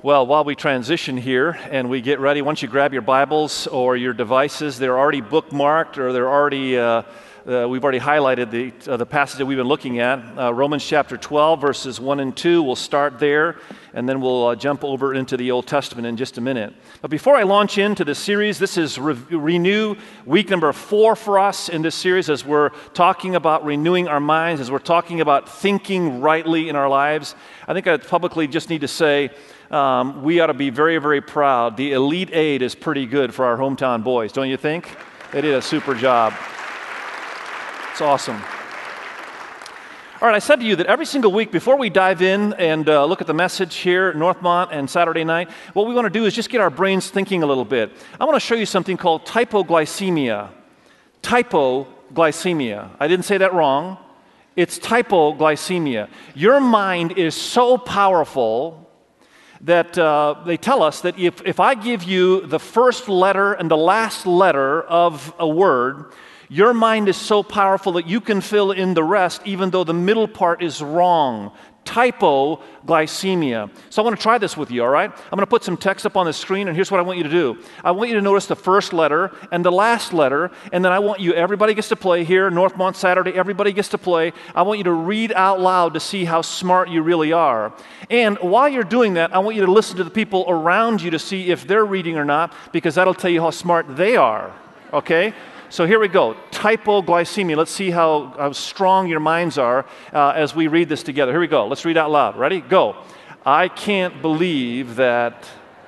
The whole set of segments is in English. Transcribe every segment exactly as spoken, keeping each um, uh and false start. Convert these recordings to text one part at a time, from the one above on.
Well, while we transition here and we get ready, once you grab your Bibles or your devices, they're already bookmarked or they're already, uh, uh, we've already highlighted the, uh, the passage that we've been looking at. Uh, Romans chapter twelve, verses one and two. We'll start there and then we'll uh, jump over into the Old Testament in just a minute. But before I launch into the series, this is Re- Renew, week number four for us in this series as we're talking about renewing our minds, as we're talking about thinking rightly in our lives. I think I publicly just need to say, Um, we ought to be very, very proud. The Elite Eight is pretty good for our hometown boys, don't you think? They did a super job. It's awesome. All right, I said to you that every single week, before we dive in and uh, look at the message here at Northmont and Saturday night, what we want to do is just get our brains thinking a little bit. I want to show you something called typoglycemia. Typoglycemia. I didn't say that wrong. It's typoglycemia. Your mind is so powerful that uh, they tell us that if, if I give you the first letter and the last letter of a word, your mind is so powerful that you can fill in the rest even though the middle part is wrong. Typoglycemia. So I want to try this with you, all right? I'm going to put some text up on the screen, and here's what I want you to do. I want you to notice the first letter and the last letter, and then I want you, everybody gets to play here, Northmont Saturday, everybody gets to play. I want you to read out loud to see how smart you really are. And while you're doing that, I want you to listen to the people around you to see if they're reading or not, because that'll tell you how smart they are, okay? So here we go, typoglycemia. Let's see how, how strong your minds are uh, as we read this together. Here we go. Let's read out loud. Ready? Go. I can't believe that...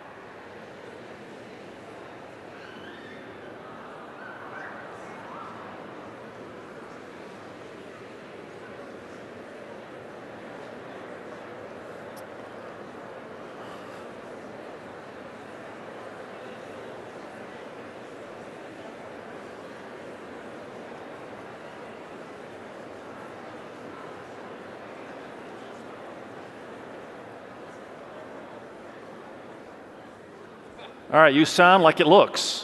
All right, you sound like it looks.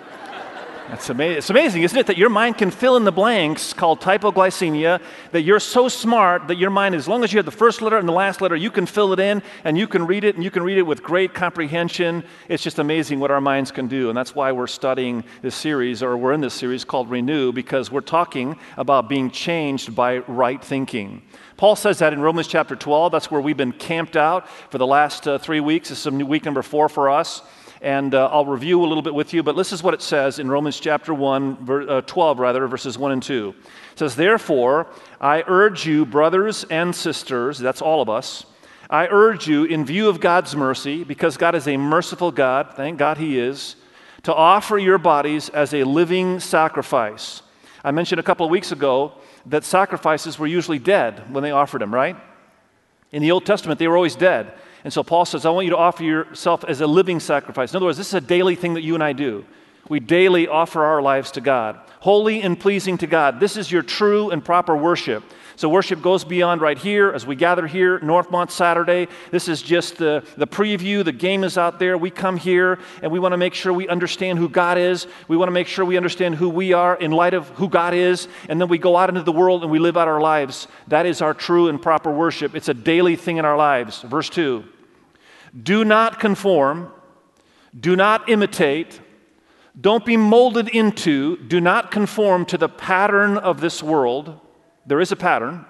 That's amazing. It's amazing, isn't it, that your mind can fill in the blanks called typoglycemia, that you're so smart that your mind, as long as you have the first letter and the last letter, you can fill it in and you can read it and you can read it with great comprehension. It's just amazing what our minds can do. And that's why we're studying this series, or we're in this series called Renew, because we're talking about being changed by right thinking. Paul says that in Romans chapter twelve. That's where we've been camped out for the last uh, three weeks. This is week number four for us. And uh, I'll review a little bit with you, but this is what it says in Romans chapter one, ver, uh, twelve rather, verses one and two. It says, "Therefore, I urge you, brothers and sisters," that's all of us, "I urge you, in view of God's mercy, because God is a merciful God, thank God He is, to offer your bodies as a living sacrifice." I mentioned a couple of weeks ago that sacrifices were usually dead when they offered them, right? In the Old Testament, they were always dead. And so Paul says, I want you to offer yourself as a living sacrifice. In other words, this is a daily thing that you and I do. We daily offer our lives to God, holy and pleasing to God. This is your true and proper worship. So worship goes beyond right here as we gather here, Northmont Saturday. This is just the, the preview. The game is out there. We come here and we want to make sure we understand who God is. We want to make sure we understand who we are in light of who God is. And then we go out into the world and we live out our lives. That is our true and proper worship. It's a daily thing in our lives. Verse two, "Do not conform, do not imitate, don't be molded into, do not conform to the pattern of this world." There is a pattern.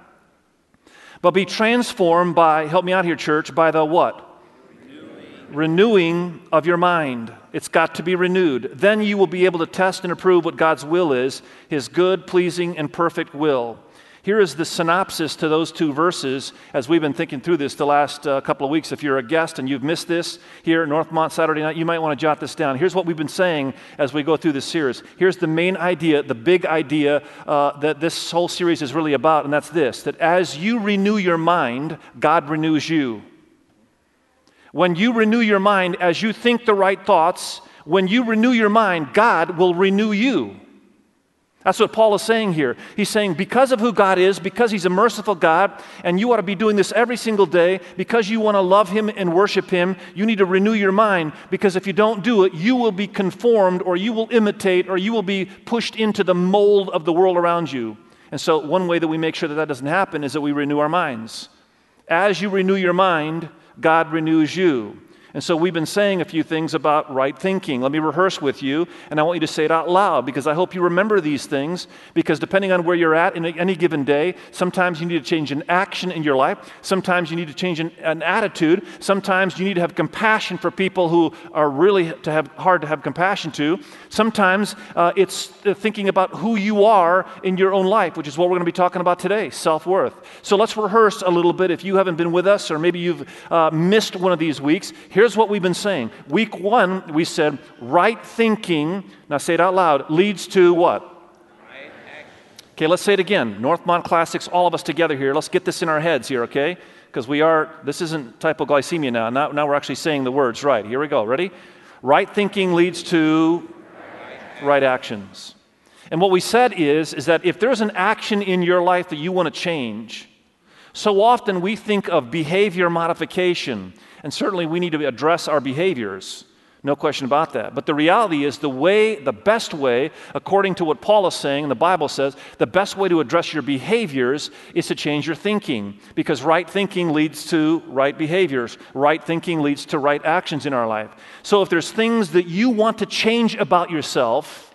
"But be transformed by," help me out here, church, "by the" what? Renewing. Renewing of your mind. It's got to be renewed. "Then you will be able to test and approve what God's will is, His good, pleasing, and perfect will." Here is the synopsis to those two verses as we've been thinking through this the last uh, couple of weeks. If you're a guest and you've missed this here at Northmont Saturday night, you might want to jot this down. Here's what we've been saying as we go through this series. Here's the main idea, the big idea uh, that this whole series is really about, and that's this, that as you renew your mind, God renews you. When you renew your mind, as you think the right thoughts, when you renew your mind, God will renew you. That's what Paul is saying here. He's saying because of who God is, because He's a merciful God, and you ought to be doing this every single day, because you want to love Him and worship Him, you need to renew your mind, because if you don't do it, you will be conformed, or you will imitate, or you will be pushed into the mold of the world around you. And so one way that we make sure that that doesn't happen is that we renew our minds. As you renew your mind, God renews you. And so we've been saying a few things about right thinking. Let me rehearse with you, and I want you to say it out loud because I hope you remember these things, because depending on where you're at in any given day, sometimes you need to change an action in your life. Sometimes you need to change an, an attitude. Sometimes you need to have compassion for people who are really to have hard to have compassion to. Sometimes uh, it's thinking about who you are in your own life, which is what we're going to be talking about today, self-worth. So let's rehearse a little bit. If you haven't been with us, or maybe you've uh, missed one of these weeks, here's what we've been saying. Week one, we said right thinking, now say it out loud, leads to what? Right action. Okay, let's say it again. Northmont Classics, all of us together here. Let's get this in our heads here, okay? Because we are, this isn't typoglycemia now. now. Now we're actually saying the words right. Here we go. Ready? Right thinking leads to right, right actions. And what we said is, is that if there's an action in your life that you want to change, so often we think of behavior modification. And certainly we need to address our behaviors, no question about that. But the reality is the way, the best way, according to what Paul is saying, and the Bible says, the best way to address your behaviors is to change your thinking. Because right thinking leads to right behaviors. Right thinking leads to right actions in our life. So if there's things that you want to change about yourself,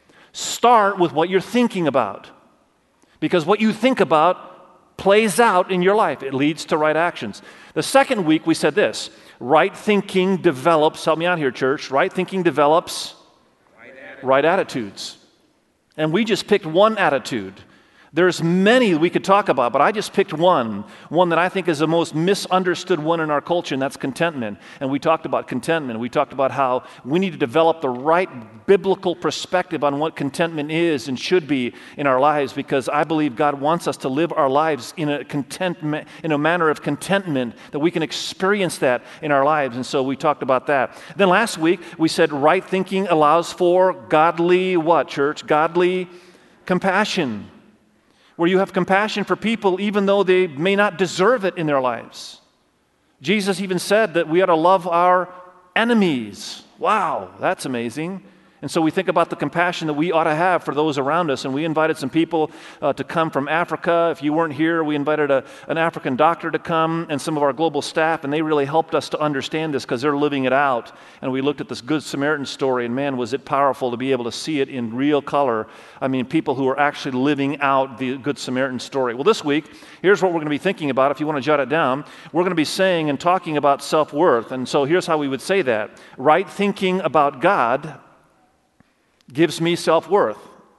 start with what you're thinking about. Because what you think about plays out in your life. It leads to right actions. The second week we said this, right thinking develops, help me out here, church, right thinking develops right, attitude. right attitudes. And we just picked one attitude. There's many we could talk about, but I just picked one, one that I think is the most misunderstood one in our culture, and that's contentment. And we talked about contentment. We talked about how we need to develop the right biblical perspective on what contentment is and should be in our lives, because I believe God wants us to live our lives in a contentment, in a manner of contentment, that we can experience that in our lives. And so we talked about that. Then last week we said right thinking allows for godly what, church? Godly compassion. Where you have compassion for people even though they may not deserve it in their lives. Jesus even said that we ought to love our enemies. Wow, that's amazing. And so we think about the compassion that we ought to have for those around us. And we invited some people uh, to come from Africa. If you weren't here, we invited a, an African doctor to come and some of our global staff. And they really helped us to understand this because they're living it out. And we looked at this Good Samaritan story. And man, was it powerful to be able to see it in real color. I mean, people who are actually living out the Good Samaritan story. Well, this week, here's what we're going to be thinking about. If you want to jot it down, we're going to be saying and talking about self-worth. And so here's how we would say that. Right thinking about God gives me self-worth.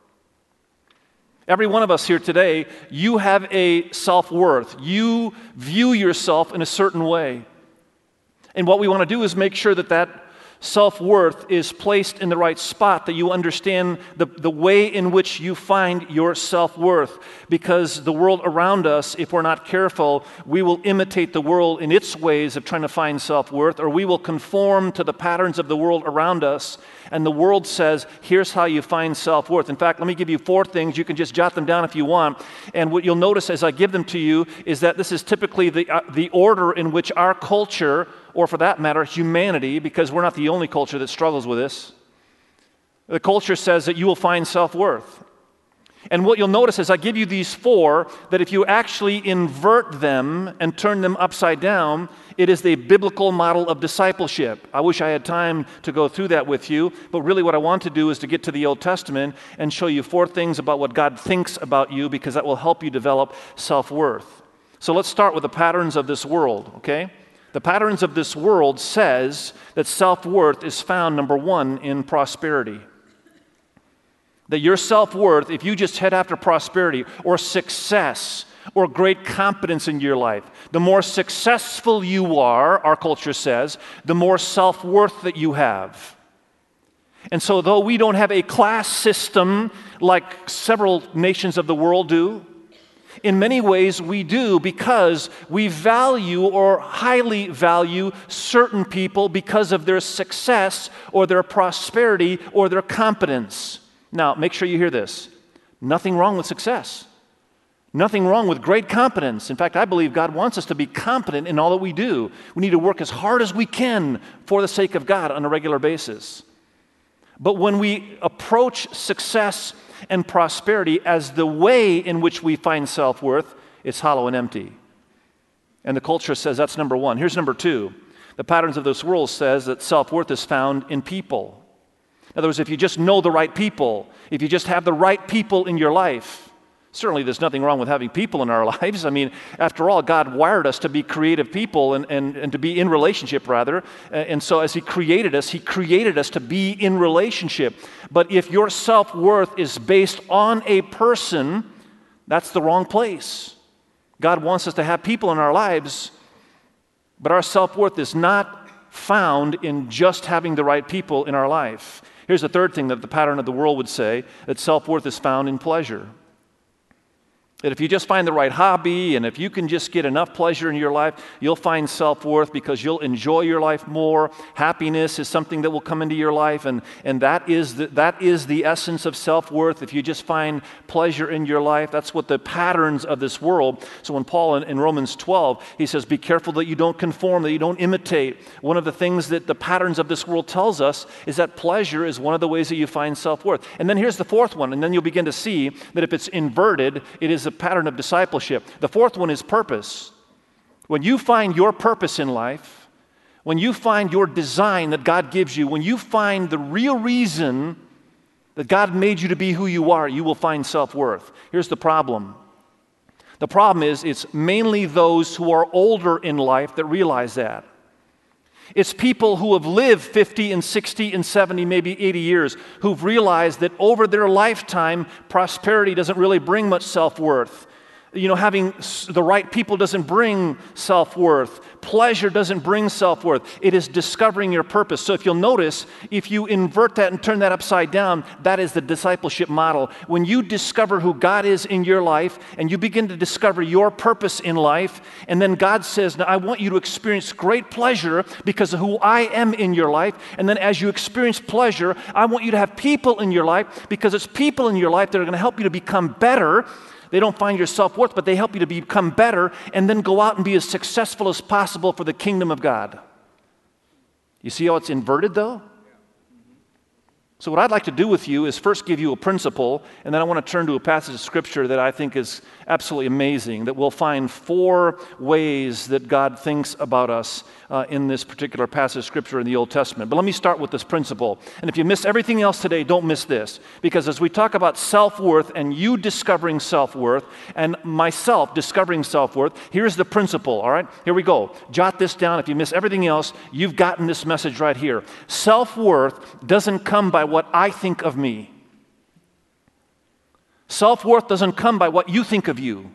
Every one of us here today, you have a self-worth. You view yourself in a certain way. And what we want to do is make sure that that self-worth is placed in the right spot, that you understand the, the way in which you find your self-worth. Because the world around us, if we're not careful, we will imitate the world in its ways of trying to find self-worth, or we will conform to the patterns of the world around us. And the world says, here's how you find self-worth. In fact, let me give you four things. You can just jot them down if you want. And what you'll notice as I give them to you is that this is typically the, uh, the order in which our culture, or for that matter, humanity, because we're not the only culture that struggles with this. The culture says that you will find self-worth. And what you'll notice is I give you these four, that if you actually invert them and turn them upside down, it is the biblical model of discipleship. I wish I had time to go through that with you, but really what I want to do is to get to the Old Testament and show you four things about what God thinks about you, because that will help you develop self-worth. So let's start with the patterns of this world, okay? The patterns of this world says that self-worth is found, number one, in prosperity. That your self-worth, if you just head after prosperity or success or great competence in your life, the more successful you are, our culture says, the more self-worth that you have. And so though we don't have a class system like several nations of the world do, in many ways we do, because we value or highly value certain people because of their success or their prosperity or their competence. Now, make sure you hear this. Nothing wrong with success. Nothing wrong with great competence. In fact, I believe God wants us to be competent in all that we do. We need to work as hard as we can for the sake of God on a regular basis. But when we approach success and prosperity as the way in which we find self-worth, it's hollow and empty. And the culture says that's number one. Here's number two. The patterns of this world says that self-worth is found in people. In other words, if you just know the right people, if you just have the right people in your life, certainly there's nothing wrong with having people in our lives. I mean, after all, God wired us to be creative people and, and, and to be in relationship, rather. And so as He created us, He created us to be in relationship. But if your self-worth is based on a person, that's the wrong place. God wants us to have people in our lives, but our self-worth is not found in just having the right people in our life. Here's the third thing that the pattern of the world would say, that self-worth is found in pleasure. That if you just find the right hobby and if you can just get enough pleasure in your life, you'll find self-worth because you'll enjoy your life more. Happiness is something that will come into your life, and, and that is the, that is the essence of self-worth. If you just find pleasure in your life, that's what the patterns of this world. So when Paul in, in Romans twelve, he says, be careful that you don't conform, that you don't imitate. One of the things that the patterns of this world tells us is that pleasure is one of the ways that you find self-worth. And then here's the fourth one, and then you'll begin to see that if it's inverted, it is a pattern of discipleship. The fourth one is purpose. When you find your purpose in life, when you find your design that God gives you, when you find the real reason that God made you to be who you are, you will find self-worth. Here's the problem. The problem is it's mainly those who are older in life that realize that. It's people who have lived fifty and sixty and seventy, maybe eighty years, who've realized that over their lifetime, prosperity doesn't really bring much self-worth. You know, having the right people doesn't bring self-worth. Pleasure doesn't bring self-worth. It is discovering your purpose. So if you'll notice, if you invert that and turn that upside down, that is the discipleship model. When you discover who God is in your life and you begin to discover your purpose in life, and then God says, now I want you to experience great pleasure because of who I am in your life. And then as you experience pleasure, I want you to have people in your life because it's people in your life that are going to help you to become better. They don't find your self-worth, but they help you to become better and then go out and be as successful as possible for the kingdom of God. You see how it's inverted, though? So what I'd like to do with you is first give you a principle, and then I want to turn to a passage of Scripture that I think is absolutely amazing, that we'll find four ways that God thinks about us uh, in this particular passage of Scripture in the Old Testament. But let me start with this principle. And if you miss everything else today, don't miss this. Because as we talk about self-worth and you discovering self-worth and myself discovering self-worth, here's the principle, all right? Here we go. Jot this down. If you miss everything else, you've gotten this message right here. Self-worth doesn't come by what I think of me. Self-worth doesn't come by what you think of you.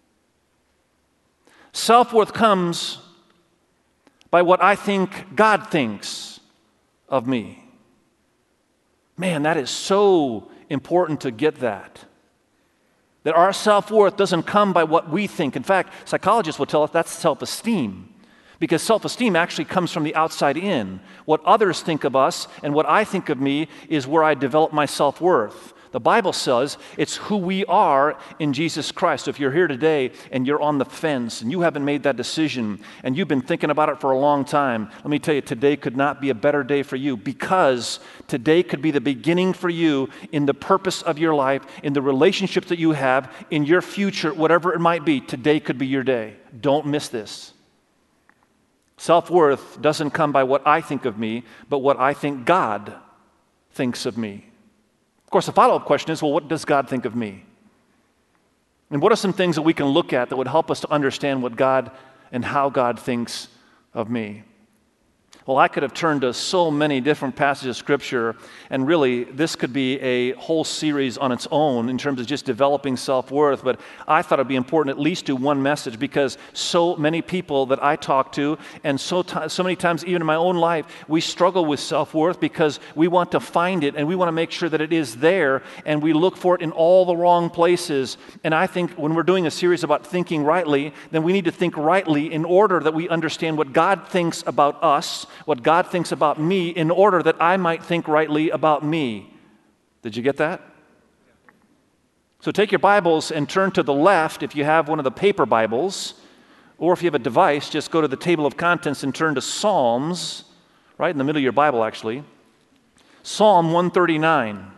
Self-worth comes by what I think God thinks of me. Man, that is so important to get that. That our self-worth doesn't come by what we think. In fact, psychologists will tell us that's self-esteem. Because self-esteem actually comes from the outside in. What others think of us and what I think of me is where I develop my self-worth. The Bible says it's who we are in Jesus Christ. So if you're here today and you're on the fence and you haven't made that decision and you've been thinking about it for a long time, let me tell you, today could not be a better day for you, because today could be the beginning for you in the purpose of your life, in the relationships that you have, in your future, whatever it might be. Today could be your day. Don't miss this. Self-worth doesn't come by what I think of me, but what I think God thinks of me. Of course, the follow-up question is, well, what does God think of me? And what are some things that we can look at that would help us to understand what God and how God thinks of me? Well, I could have turned to so many different passages of Scripture, and really, this could be a whole series on its own in terms of just developing self-worth, but I thought it would be important at least do one message, because so many people that I talk to, and so, t- so many times even in my own life, we struggle with self-worth because we want to find it, and we want to make sure that it is there, and we look for it in all the wrong places. And I think when we're doing a series about thinking rightly, then we need to think rightly in order that we understand what God thinks about us, what God thinks about me, in order that I might think rightly about me. Did you get that? So take your Bibles and turn to the left if you have one of the paper Bibles, or if you have a device, just go to the table of contents and turn to Psalms, right in the middle of your Bible actually. Psalm one thirty-nine.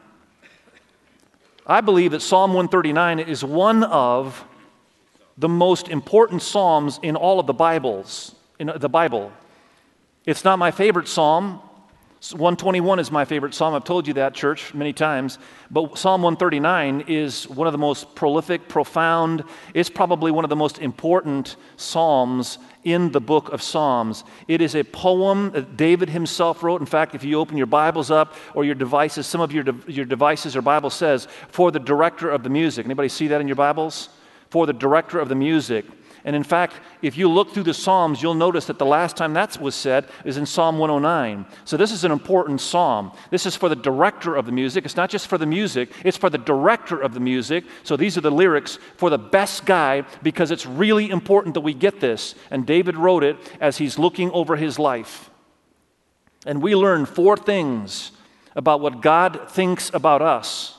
I believe that Psalm one thirty-nine is one of the most important Psalms in all of the Bibles, in the Bible. It's not my favorite psalm. one twenty-one is my favorite psalm. I've told you that, church, many times. But Psalm one thirty-nine is one of the most prolific, profound. It's probably one of the most important psalms in the book of Psalms. It is a poem that David himself wrote. In fact, if you open your Bibles up or your devices, some of your, de- your devices or Bible says, for the director of the music. Anybody see that in your Bibles? For the director of the music. And in fact, if you look through the Psalms, you'll notice that the last time that was said is in Psalm one oh nine. So this is an important psalm. This is for the director of the music. It's not just for the music, it's for the director of the music. So these are the lyrics for the best guy, because it's really important that we get this. And David wrote it as he's looking over his life. And we learn four things about what God thinks about us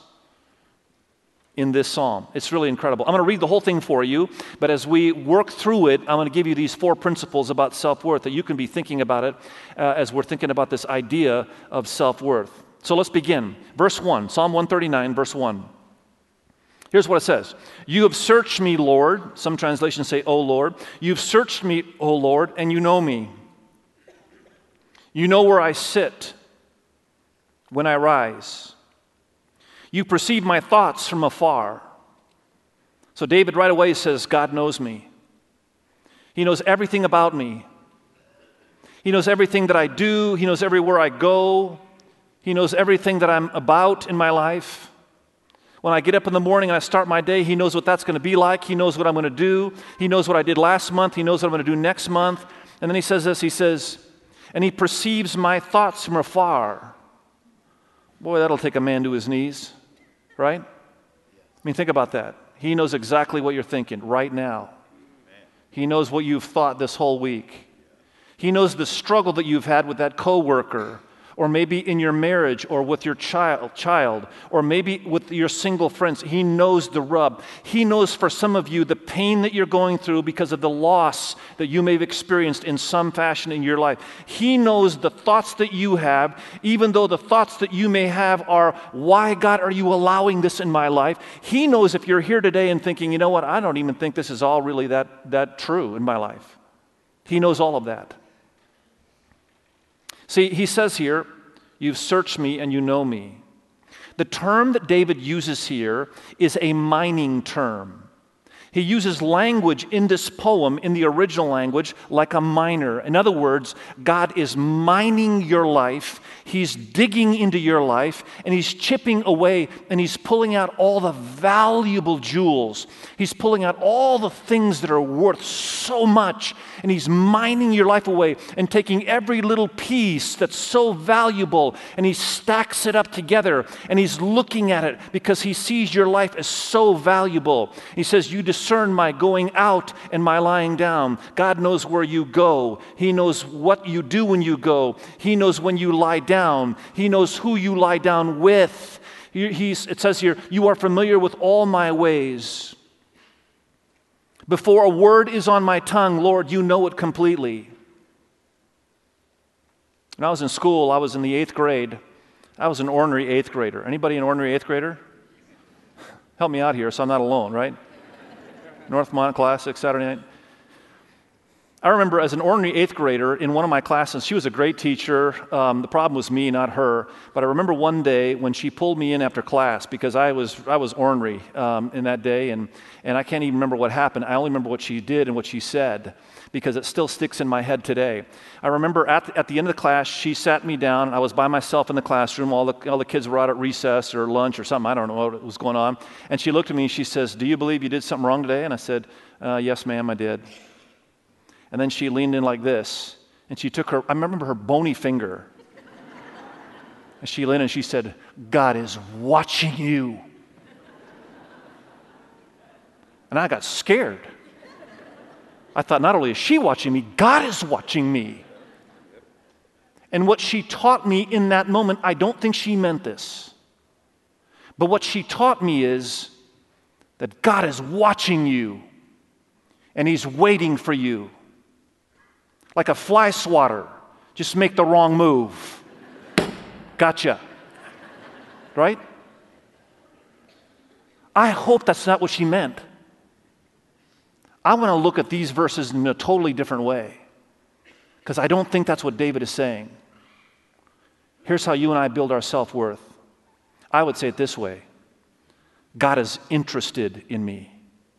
in this psalm. It's really incredible. I'm going to read the whole thing for you, but as we work through it, I'm going to give you these four principles about self-worth that you can be thinking about it uh, as we're thinking about this idea of self-worth. So let's begin. Verse one, Psalm one thirty-nine, verse one. Here's what it says. You have searched me, Lord. Some translations say, O Lord. You've searched me, O Lord, and you know me. You know where I sit when I rise. You perceive my thoughts from afar. So David right away says, God knows me. He knows everything about me. He knows everything that I do. He knows everywhere I go. He knows everything that I'm about in my life. When I get up in the morning and I start my day, He knows what that's going to be like. He knows what I'm going to do. He knows what I did last month. He knows what I'm going to do next month. And then He says this, He says, and He perceives my thoughts from afar. Boy, that'll take a man to his knees. Right? I mean, think about that. He knows exactly what you're thinking right now. He knows what you've thought this whole week. He knows the struggle that you've had with that coworker, or maybe in your marriage, or with your child, child, or maybe with your single friends. He knows the rub. He knows for some of you the pain that you're going through because of the loss that you may have experienced in some fashion in your life. He knows the thoughts that you have, even though the thoughts that you may have are, why, God, are you allowing this in my life? He knows if you're here today and thinking, you know what, I don't even think this is all really that, that true in my life. He knows all of that. See, he says here, you've searched me and you know me. The term that David uses here is a mining term. He uses language in this poem, in the original language, like a miner. In other words, God is mining your life. He's digging into your life, and He's chipping away, and He's pulling out all the valuable jewels. He's pulling out all the things that are worth so much, and He's mining your life away and taking every little piece that's so valuable, and He stacks it up together, and He's looking at it because He sees your life as so valuable. He says, you discern my going out and my lying down. God knows where you go. He knows what you do when you go. He knows when you lie down. He knows who you lie down with. He, he's, it says here, you are familiar with all my ways. Before a word is on my tongue, Lord, you know it completely. When I was in school, I was in the eighth grade. I was an ornery eighth grader. Anybody an ornery eighth grader? Help me out here so I'm not alone, right? Northmont Classic, Saturday night. I remember as an ornery eighth grader in one of my classes, she was a great teacher. Um, the problem was me, not her. But I remember one day when she pulled me in after class because I was I was ornery um, in that day, and, and I can't even remember what happened. I only remember what she did and what she said because it still sticks in my head today. I remember at the, at the end of the class, she sat me down. I was by myself in the classroom. All the, all the kids were out at recess or lunch or something. I don't know what was going on. And she looked at me and she says, do you believe you did something wrong today? And I said, uh, yes, ma'am, I did. And then she leaned in like this, and she took her, I remember her bony finger. And she leaned in and she said, God is watching you. And I got scared. I thought, not only is she watching me, God is watching me. And what she taught me in that moment, I don't think she meant this. But what she taught me is that God is watching you, and He's waiting for you. Like a fly swatter, just make the wrong move. Gotcha. Right? I hope that's not what she meant. I want to look at these verses in a totally different way. Because I don't think that's what David is saying. Here's how you and I build our self-worth. I would say it this way. God is interested in me.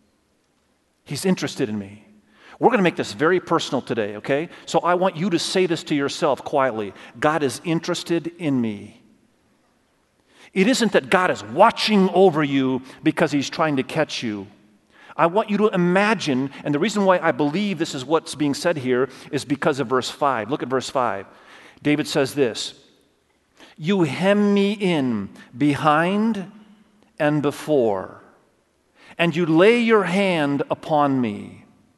He's interested in me. We're going to make this very personal today, okay? So I want you to say this to yourself quietly. God is interested in me. It isn't that God is watching over you because He's trying to catch you. I want you to imagine, and the reason why I believe this is what's being said here is because of verse five. Look at verse five. David says this, "You hem me in behind and before, and you lay your hand upon me."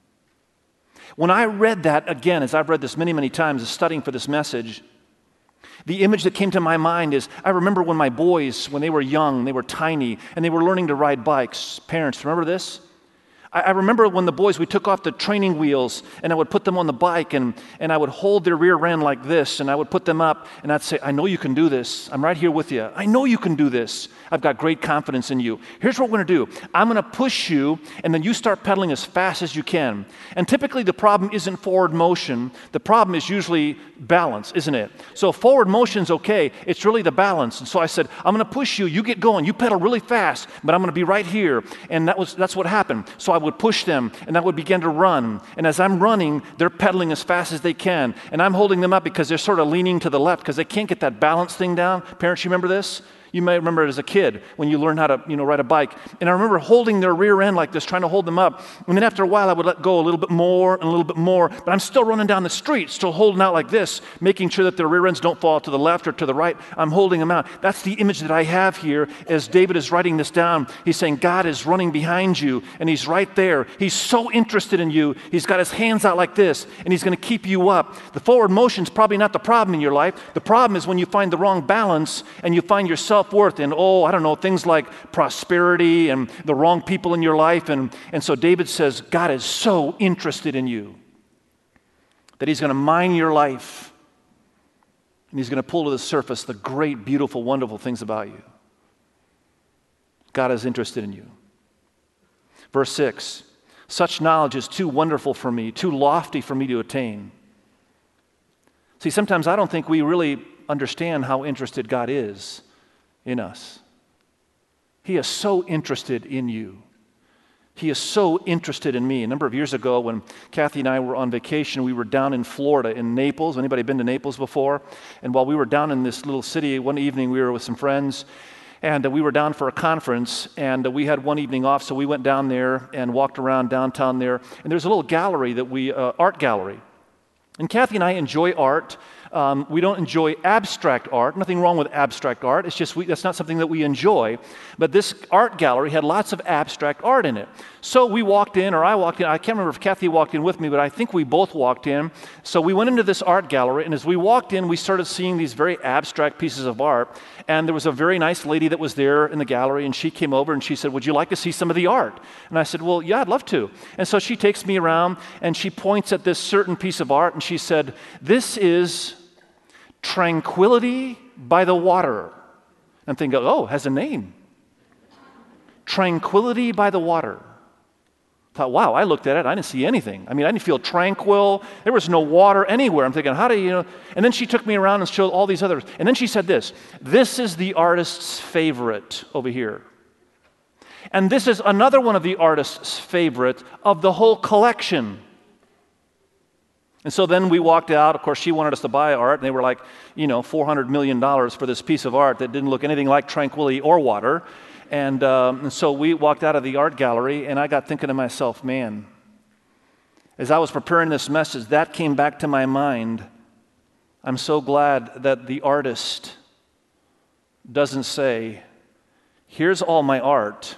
When I read that, again, as I've read this many, many times, studying for this message, the image that came to my mind is, I remember when my boys, when they were young, they were tiny, and they were learning to ride bikes. Parents, remember this? I, I remember when the boys, we took off the training wheels, and I would put them on the bike, and, and I would hold their rear end like this, and I would put them up, and I'd say, I know you can do this. I'm right here with you. I know you can do this. I've got great confidence in you. Here's what we're going to do. I'm going to push you, and then you start pedaling as fast as you can. And typically the problem isn't forward motion. The problem is usually balance, isn't it? So forward motion's okay. It's really the balance. And so I said, I'm going to push you. You get going. You pedal really fast, but I'm going to be right here. And that was that's what happened. So I would push them, and I would begin to run. And as I'm running, they're pedaling as fast as they can. And I'm holding them up because they're sort of leaning to the left because they can't get that balance thing down. Parents, you remember this? You may remember it as a kid when you learned how to, you know, ride a bike. And I remember holding their rear end like this, trying to hold them up. And then after a while, I would let go a little bit more and a little bit more. But I'm still running down the street, still holding out like this, making sure that their rear ends don't fall to the left or to the right. I'm holding them out. That's the image that I have here as David is writing this down. He's saying, God is running behind you, and He's right there. He's so interested in you. He's got His hands out like this, and He's going to keep you up. The forward motion's probably not the problem in your life. The problem is when you find the wrong balance and you find your self-worth in, oh, I don't know, things like prosperity and the wrong people in your life. And, and so David says, God is so interested in you that He's going to mine your life, and He's going to pull to the surface the great, beautiful, wonderful things about you. God is interested in you. Verse six, such knowledge is too wonderful for me, too lofty for me to attain. See, sometimes I don't think we really understand how interested God is in us. He is so interested in you. He is so interested in me. A number of years ago when Kathy and I were on vacation, we were down in Florida, in Naples. Anybody been to Naples before? And while we were down in this little city, one evening we were with some friends, and uh, we were down for a conference, and uh, we had one evening off, so we went down there and walked around downtown there. And there's a little gallery that we, uh, art gallery. And Kathy and I enjoy art. Um, we don't enjoy abstract art. Nothing wrong with abstract art. It's just we, that's not something that we enjoy. But this art gallery had lots of abstract art in it. So we walked in, or I walked in. I can't remember if Kathy walked in with me, but I think we both walked in. So we went into this art gallery, and as we walked in, we started seeing these very abstract pieces of art. And there was a very nice lady that was there in the gallery, and she came over and she said, would you like to see some of the art? And I said, well, yeah, I'd love to. And so she takes me around, and she points at this certain piece of art, and she said, this is Tranquility by the Water. I'm thinking, oh, it has a name. Tranquility by the Water. I thought, wow, I looked at it, I didn't see anything. I mean, I didn't feel tranquil. There was no water anywhere. I'm thinking, how do you know? And then she took me around and showed all these others. And then she said this, this is the artist's favorite over here. And this is another one of the artist's favorite of the whole collection. And so then we walked out. Of course, she wanted us to buy art, and they were like, you know, four hundred million dollars for this piece of art that didn't look anything like tranquility or water. And, um, and so we walked out of the art gallery, and I got thinking to myself, man, as I was preparing this message, that came back to my mind. I'm so glad that the artist doesn't say, here's all my art,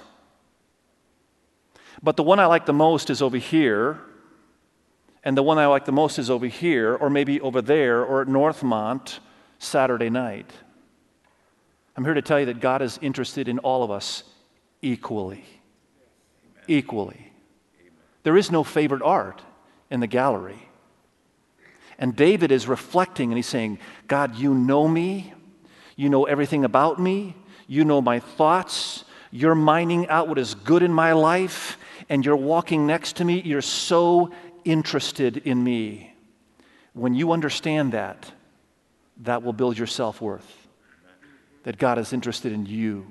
but the one I like the most is over here, and the one I like the most is over here, or maybe over there, or at Northmont Saturday night. I'm here to tell you that God is interested in all of us equally. Amen. Equally. Amen. There is no favorite art in the gallery. And David is reflecting, and he's saying, God, you know me. You know everything about me. You know my thoughts. You're mining out what is good in my life, and you're walking next to me. You're so interested in me. When you understand that, that will build your self-worth. That God is interested in you,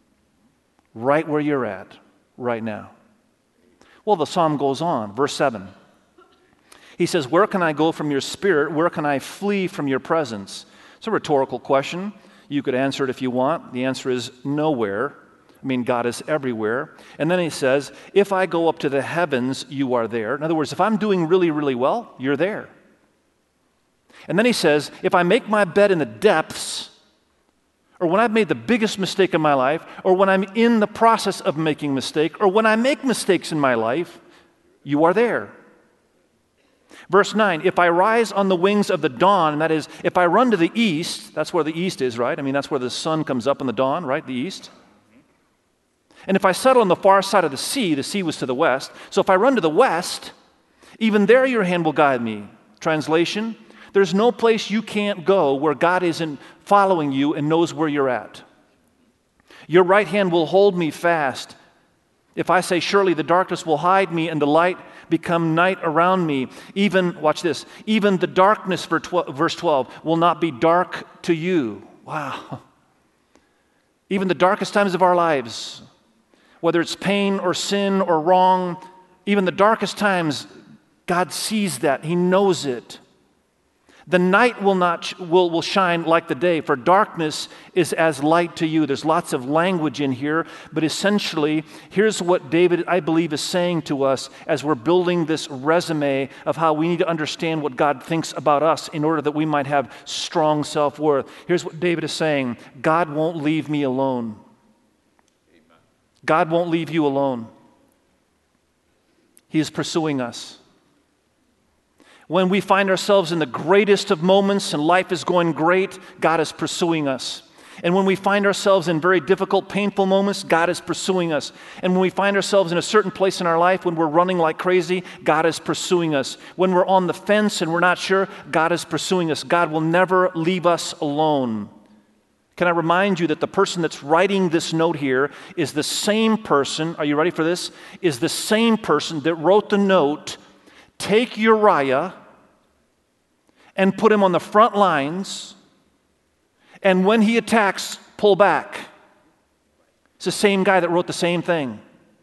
right where you're at, right now. Well, the psalm goes on, verse seven. He says, where can I go from your spirit? Where can I flee from your presence? It's a rhetorical question. You could answer it if you want. The answer is nowhere. I mean, God is everywhere. And then he says, if I go up to the heavens, you are there. In other words, if I'm doing really, really well, you're there. And then he says, if I make my bed in the depths, or when I've made the biggest mistake in my life, or when I'm in the process of making a mistake, or when I make mistakes in my life, you are there. Verse nine, if I rise on the wings of the dawn, and that is, if I run to the east, that's where the east is, right? I mean, that's where the sun comes up in the dawn, right? The east. And if I settle on the far side of the sea, the sea was to the west, so if I run to the west, even there your hand will guide me. Translation, there's no place you can't go where God isn't following you and knows where you're at. Your right hand will hold me fast. If I say, surely the darkness will hide me and the light become night around me, even, watch this, even the darkness, verse twelve, will not be dark to you. Wow. Even the darkest times of our lives, whether it's pain or sin or wrong, even the darkest times, God sees that. He knows it. The night will not will, will shine like the day, for darkness is as light to you. There's lots of language in here, but essentially, here's what David, I believe, is saying to us as we're building this resume of how we need to understand what God thinks about us in order that we might have strong self-worth. Here's what David is saying: God won't leave me alone. Amen. God won't leave you alone. He is pursuing us. When we find ourselves in the greatest of moments and life is going great, God is pursuing us. And when we find ourselves in very difficult, painful moments, God is pursuing us. And when we find ourselves in a certain place in our life when we're running like crazy, God is pursuing us. When we're on the fence and we're not sure, God is pursuing us. God will never leave us alone. Can I remind you that the person that's writing this note here is the same person, are you ready for this? Is the same person that wrote the note, take Uriah and put him on the front lines, and when he attacks, pull back. It's the same guy that wrote the same thing.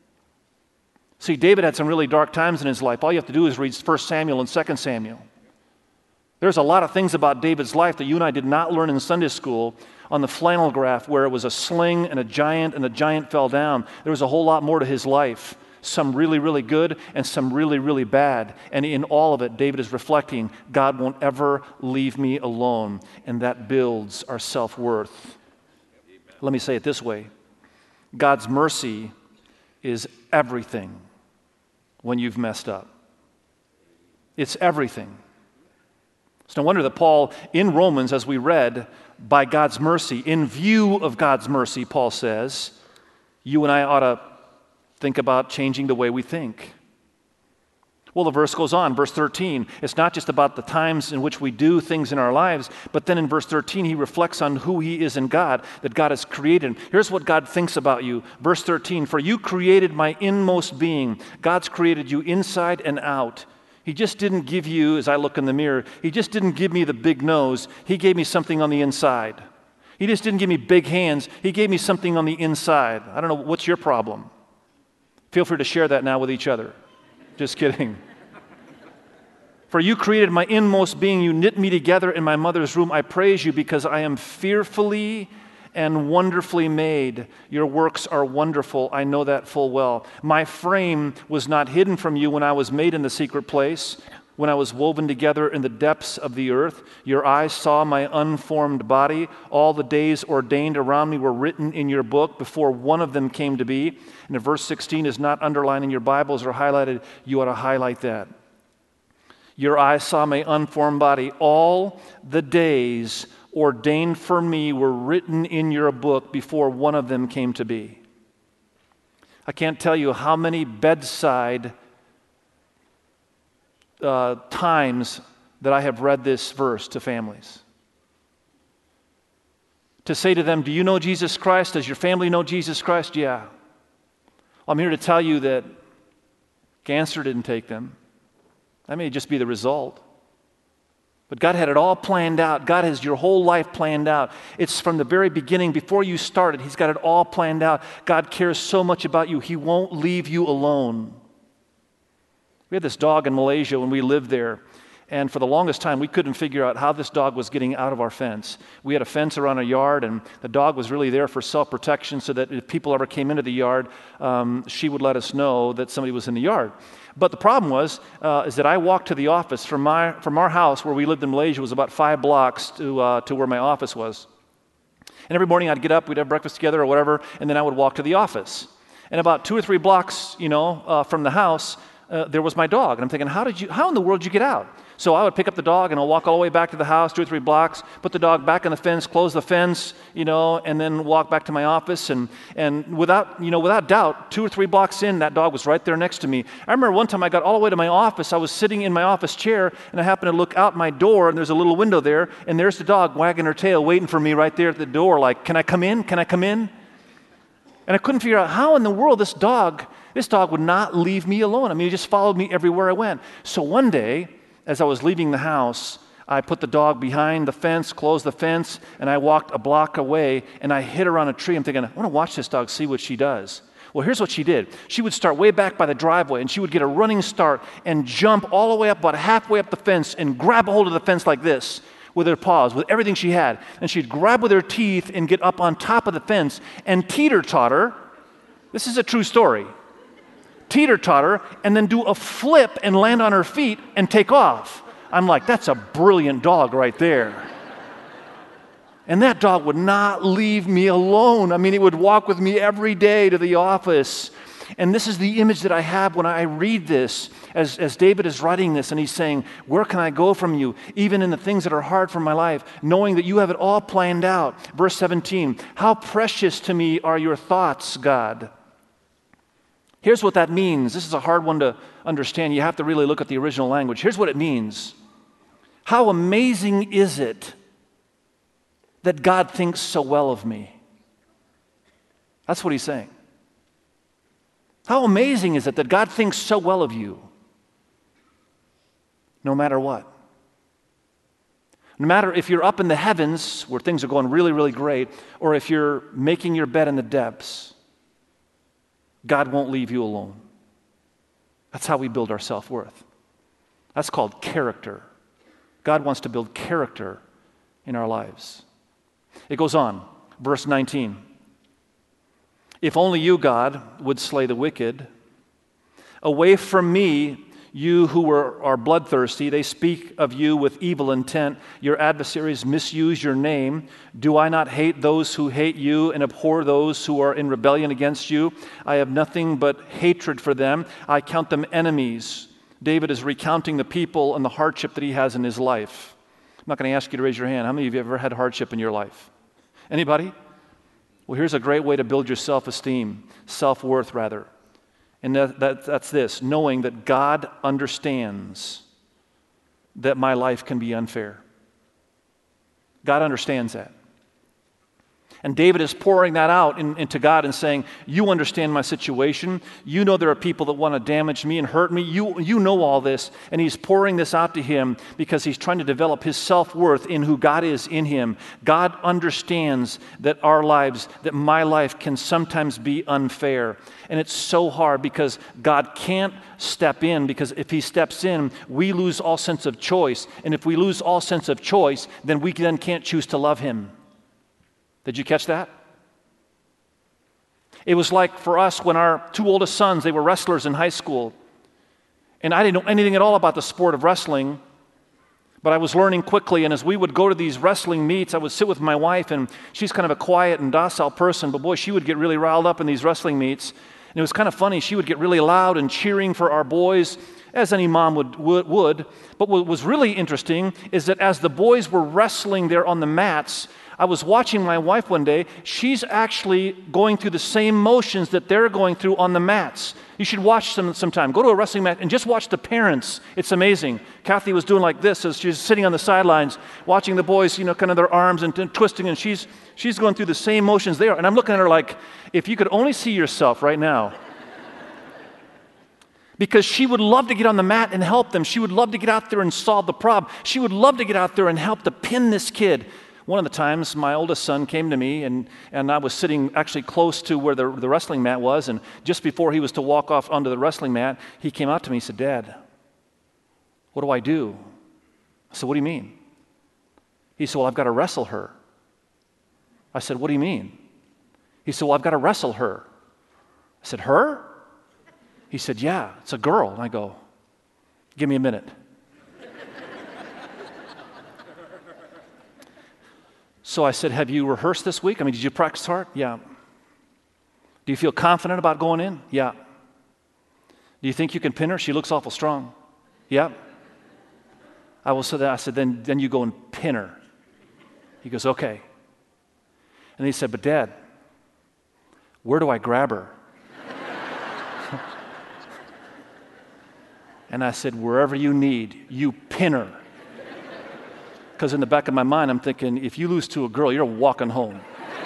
See, David had some really dark times in his life. All you have to do is read First Samuel and Second Samuel. There's a lot of things about David's life that you and I did not learn in Sunday school on the flannel graph where it was a sling and a giant and the giant fell down. There was a whole lot more to his life. Some really, really good and some really, really bad. And in all of it, David is reflecting, God won't ever leave me alone. And that builds our self-worth. Amen. Let me say it this way. God's mercy is everything when you've messed up. It's everything. It's no wonder that Paul, in Romans, as we read, by God's mercy, in view of God's mercy, Paul says, you and I ought to think about changing the way we think. Well, the verse goes on, verse thirteen. It's not just about the times in which we do things in our lives, but then in verse thirteen, he reflects on who he is in God, that God has created him. Here's what God thinks about you. Verse thirteen, for you created my inmost being. God's created you inside and out. He just didn't give you, as I look in the mirror, he just didn't give me the big nose. He gave me something on the inside. He just didn't give me big hands. He gave me something on the inside. I don't know, what's your problem? Feel free to share that now with each other. Just kidding. For you created my inmost being. You knit me together in my mother's womb. I praise you because I am fearfully and wonderfully made. Your works are wonderful. I know that full well. My frame was not hidden from you when I was made in the secret place, when I was woven together in the depths of the earth. Your eyes saw my unformed body. All the days ordained around me were written in your book before one of them came to be. And if verse sixteen is not underlined in your Bibles or highlighted, you ought to highlight that. Your eyes saw my unformed body. All the days ordained for me were written in your book before one of them came to be. I can't tell you how many bedside Uh, times that I have read this verse to families. To say to them, do you know Jesus Christ? Does your family know Jesus Christ? Yeah. Well, I'm here to tell you that cancer didn't take them. That may just be the result. But God had it all planned out. God has your whole life planned out. It's from the very beginning, before you started, He's got it all planned out. God cares so much about you, He won't leave you alone. We had this dog in Malaysia when we lived there, and for the longest time, we couldn't figure out how this dog was getting out of our fence. We had a fence around a yard, and the dog was really there for self-protection so that if people ever came into the yard, um, she would let us know that somebody was in the yard. But the problem was, uh, is that I walked to the office from my from our house where we lived in Malaysia was about five blocks to uh, to where my office was. And every morning I'd get up, we'd have breakfast together or whatever, and then I would walk to the office. And about two or three blocks, you know, uh, from the house, uh, there was my dog. And I'm thinking, how did you? How in the world did you get out? So I would pick up the dog and I'll walk all the way back to the house, two or three blocks, put the dog back on the fence, close the fence, you know, and then walk back to my office. And and without, you know, without doubt, two or three blocks in, that dog was right there next to me. I remember one time I got all the way to my office. I was sitting in my office chair and I happened to look out my door and there's a little window there and there's the dog wagging her tail, waiting for me right there at the door, like, can I come in? Can I come in? And I couldn't figure out how in the world this dog, this dog would not leave me alone. I mean, he just followed me everywhere I went. So one day, as I was leaving the house, I put the dog behind the fence, closed the fence, and I walked a block away, and I hit her on a tree. I'm thinking, I want to watch this dog, see what she does. Well, here's what she did. She would start way back by the driveway, and she would get a running start and jump all the way up, about halfway up the fence, and grab a hold of the fence like this with her paws, with everything she had. And she'd grab with her teeth and get up on top of the fence and teeter-totter. This is a true story. Teeter-totter, and then do a flip and land on her feet and take off. I'm like, that's a brilliant dog right there. And that dog would not leave me alone. I mean, it would walk with me every day to the office. And this is the image that I have when I read this, as, as David is writing this, and he's saying, where can I go from you, even in the things that are hard for my life, knowing that you have it all planned out. Verse seventeen, how precious to me are your thoughts, God. Here's what that means. This is a hard one to understand. You have to really look at the original language. Here's what it means. How amazing is it that God thinks so well of me? That's what he's saying. How amazing is it that God thinks so well of you, no matter what? No matter if you're up in the heavens where things are going really, really great, or if you're making your bed in the depths, God won't leave you alone. That's how we build our self-worth. That's called character. God wants to build character in our lives. It goes on, verse nineteen. If only you, God, would slay the wicked. Away from me, you who are, are bloodthirsty, they speak of you with evil intent. Your adversaries misuse your name. Do I not hate those who hate you and abhor those who are in rebellion against you? I have nothing but hatred for them. I count them enemies. David is recounting the people and the hardship that he has in his life. I'm not going to ask you to raise your hand. How many of you have ever had hardship in your life? Anybody? Well, here's a great way to build your self-esteem, self-worth rather. And that, that, that's this, knowing that God understands that my life can be unfair. God understands that. And David is pouring that out in, into God and saying, you understand my situation. You know there are people that want to damage me and hurt me. You, you know all this. And he's pouring this out to him because he's trying to develop his self-worth in who God is in him. God understands that our lives, that my life can sometimes be unfair. And it's so hard because God can't step in, because if he steps in, we lose all sense of choice. And if we lose all sense of choice, then we then can't choose to love him. Did you catch that? It was like for us when our two oldest sons, they were wrestlers in high school. And I didn't know anything at all about the sport of wrestling, but I was learning quickly. And as we would go to these wrestling meets, I would sit with my wife, and she's kind of a quiet and docile person, but boy, she would get really riled up in these wrestling meets. And it was kind of funny. She would get really loud and cheering for our boys, as any mom would, would, would. But what was really interesting is that as the boys were wrestling there on the mats, I was watching my wife one day. She's actually going through the same motions that they're going through on the mats. You should watch them sometime. Go to a wrestling match and just watch the parents. It's amazing. Kathy was doing like this as she's sitting on the sidelines, watching the boys, you know, kind of their arms and, and twisting, and she's she's going through the same motions they are. And I'm looking at her like, if you could only see yourself right now. because she would love to get on the mat and help them. She would love to get out there and solve the problem. She would love to get out there and help to pin this kid. One of the times, my oldest son came to me, and, and I was sitting actually close to where the, the wrestling mat was, and just before he was to walk off onto the wrestling mat, he came out to me and said, "Dad, what do I do?" I said, "What do you mean?" He said, "Well, I've got to wrestle her." I said, "What do you mean?" He said, "Well, I've got to wrestle her." I said, "Her?" He said, "Yeah, it's a girl." And I go, "Give me a minute." So I said, "Have you rehearsed this week? I mean, did you practice hard?" "Yeah." "Do you feel confident about going in?" "Yeah." "Do you think you can pin her? She looks awful strong." "Yeah." I will say that. I said, then, then you go and pin her. He goes, "Okay." And he said, "But Dad, where do I grab her?" And I said, "Wherever you need, you pin her." Because in the back of my mind, I'm thinking, if you lose to a girl, you're walking home.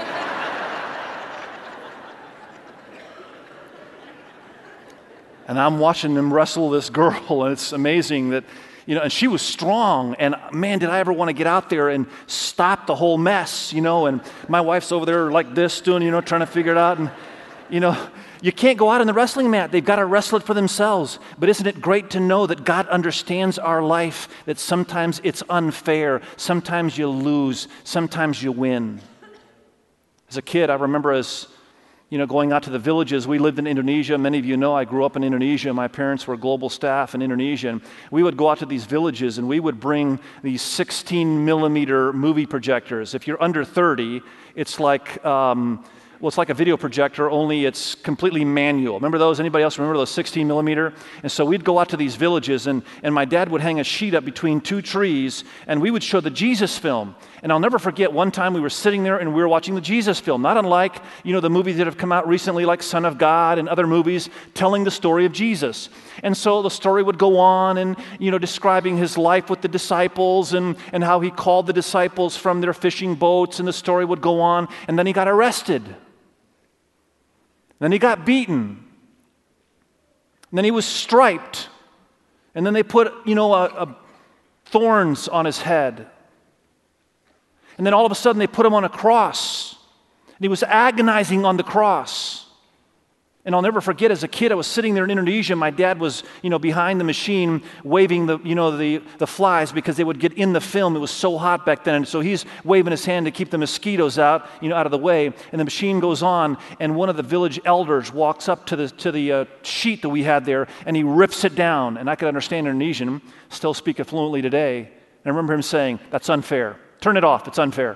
And I'm watching them wrestle this girl, and it's amazing that, you know, and she was strong, and man, did I ever want to get out there and stop the whole mess, you know, and my wife's over there like this, doing, you know, trying to figure it out, and, you know, you can't go out on the wrestling mat. They've got to wrestle it for themselves. But isn't it great to know that God understands our life, that sometimes it's unfair, sometimes you lose, sometimes you win. As a kid, I remember as, you know, going out to the villages. We lived in Indonesia. Many of you know I grew up in Indonesia. My parents were global staff in Indonesia. And we would go out to these villages, and we would bring these sixteen millimeter movie projectors. If you're under thirty, it's like... Um, Well, it's like a video projector, only it's completely manual. Remember those? Anybody else remember those sixteen millimeter? And so we'd go out to these villages, and, and my dad would hang a sheet up between two trees, and we would show the Jesus film. And I'll never forget one time we were sitting there and we were watching the Jesus film, not unlike, you know, the movies that have come out recently like Son of God and other movies telling the story of Jesus. And so the story would go on and, you know, describing his life with the disciples and, and how he called the disciples from their fishing boats, and the story would go on, and then he got arrested. Then he got beaten. And then he was striped. And then they put, you know, a, a thorns on his head. And then all of a sudden they put him on a cross. And he was agonizing on the cross. And I'll never forget, as a kid, I was sitting there in Indonesia. My dad was, you know, behind the machine waving the, you know, the, the flies because they would get in the film. It was so hot back then. And so he's waving his hand to keep the mosquitoes out, you know, out of the way. And the machine goes on, and one of the village elders walks up to the to the uh, sheet that we had there, and he rips it down. And I could understand Indonesian, still speak it fluently today. And I remember him saying, "That's unfair. Turn it off. It's unfair."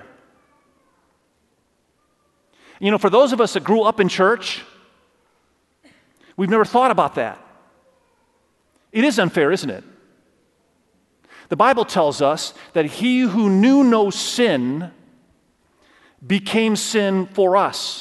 You know, for those of us that grew up in church, we've never thought about that. It is unfair, isn't it? The Bible tells us that he who knew no sin became sin for us.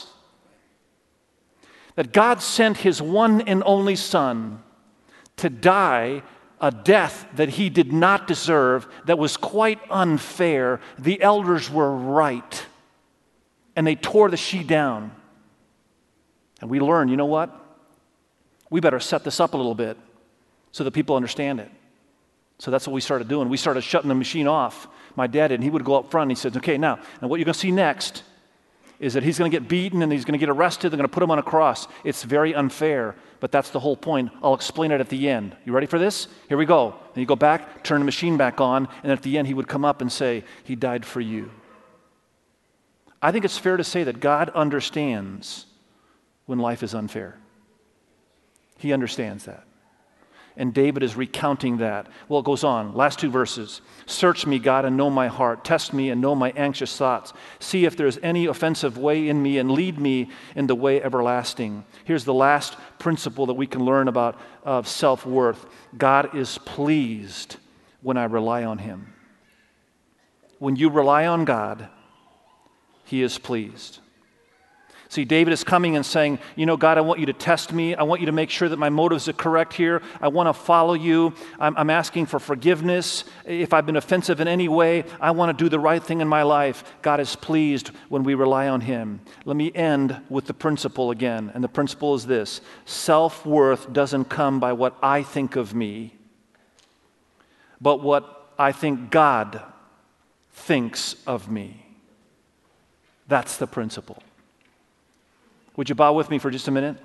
That God sent his one and only Son to die a death that he did not deserve, that was quite unfair. The elders were right, and they tore the sheet down. And we learned, you know what? We better set this up a little bit so that people understand it. So that's what we started doing. We started shutting the machine off. My dad did, and he would go up front and he said, "Okay, now, now what you're going to see next is that he's going to get beaten and he's going to get arrested. They're going to put him on a cross. It's very unfair, but that's the whole point. I'll explain it at the end. You ready for this? Here we go." And you go back, turn the machine back on, and at the end he would come up and say, "He died for you." I think it's fair to say that God understands when life is unfair. He understands that. And David is recounting that. Well, it goes on. Last two verses. "Search me, God, and know my heart. Test me and know my anxious thoughts. See if there's any offensive way in me, and lead me in the way everlasting." Here's the last principle that we can learn about uh, self-worth. God is pleased when I rely on him. When you rely on God, he is pleased. See, David is coming and saying, you know, God, I want you to test me. I want you to make sure that my motives are correct here. I want to follow you. I'm, I'm asking for forgiveness. If I've been offensive in any way, I want to do the right thing in my life. God is pleased when we rely on him. Let me end with the principle again. And the principle is this: self-worth doesn't come by what I think of me, but what I think God thinks of me. That's the principle. Would you bow with me for just a minute?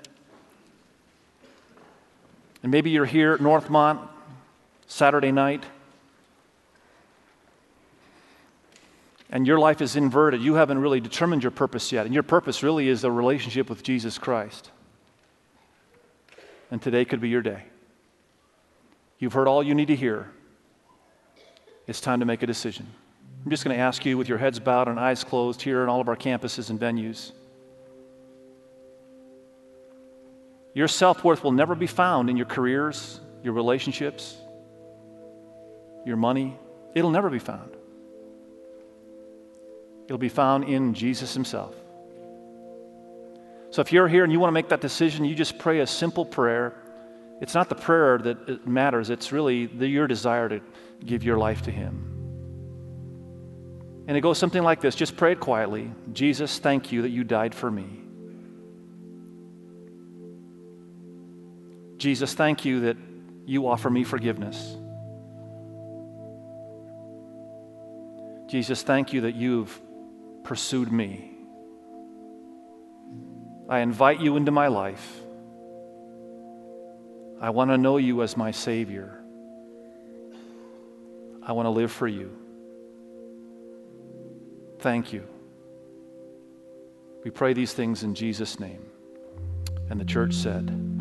And maybe you're here at Northmont, Saturday night, and your life is inverted. You haven't really determined your purpose yet, and your purpose really is a relationship with Jesus Christ. And today could be your day. You've heard all you need to hear. It's time to make a decision. I'm just going to ask you, with your heads bowed and eyes closed here in all of our campuses and venues, your self-worth will never be found in your careers, your relationships, your money. It'll never be found. It'll be found in Jesus himself. So if you're here and you want to make that decision, you just pray a simple prayer. It's not the prayer that matters. It's really the, your desire to give your life to him. And it goes something like this. Just pray it quietly. Jesus, thank you that you died for me. Jesus, thank you that you offer me forgiveness. Jesus, thank you that you've pursued me. I invite you into my life. I want to know you as my Savior. I want to live for you. Thank you. We pray these things in Jesus' name. And the church said,